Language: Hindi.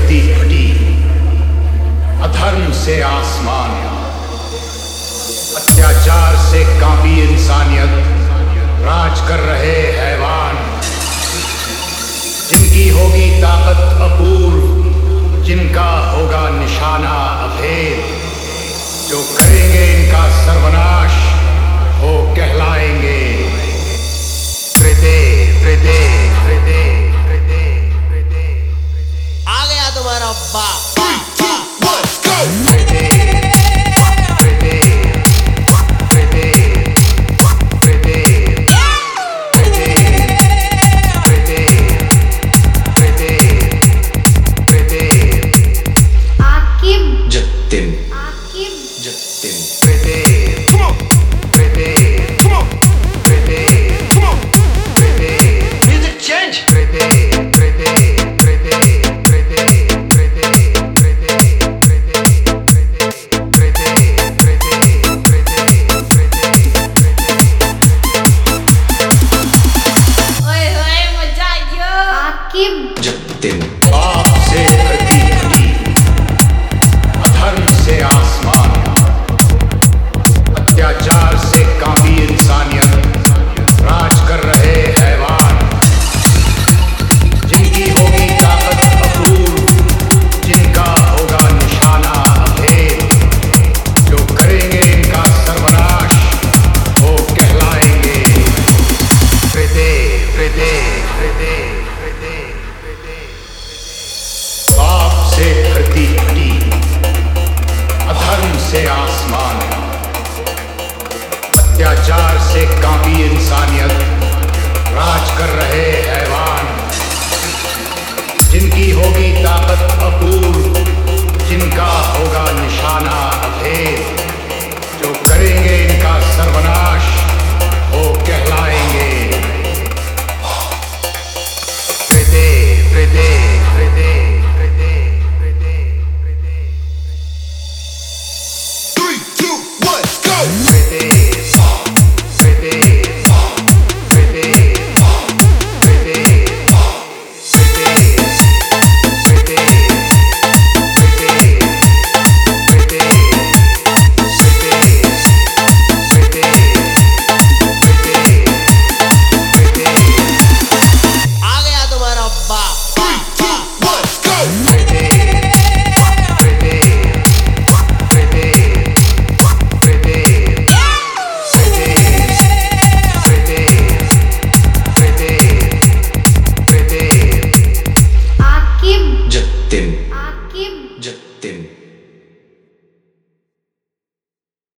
धरती फटी, अधर्म से आसमान, अत्याचार से कांपी इंसानियत, राज कर रहे हैवान। जिनकी होगी ताकत अपूर्व, जिनका होगा निशाना अभेद, जो करेंगे इनका सर्वनाश वो कहलाएंगे आ गया तुम्हारा बाप। पाप से धरती फटी, अधर्म से आसमान, अत्याचार से कांपी इंसानियत, राज कर रहे हैवान। जिनकी होगी ताकत अपूर्व, जिनका होगा निशाना अभेद, जो करेंगे इनका सर्वनाश वो कहलाएंगे पाप से धरती फटी, अधर्म से आसमान, अत्याचार से कांपी इंसानियत, राज कर रहे हैवान।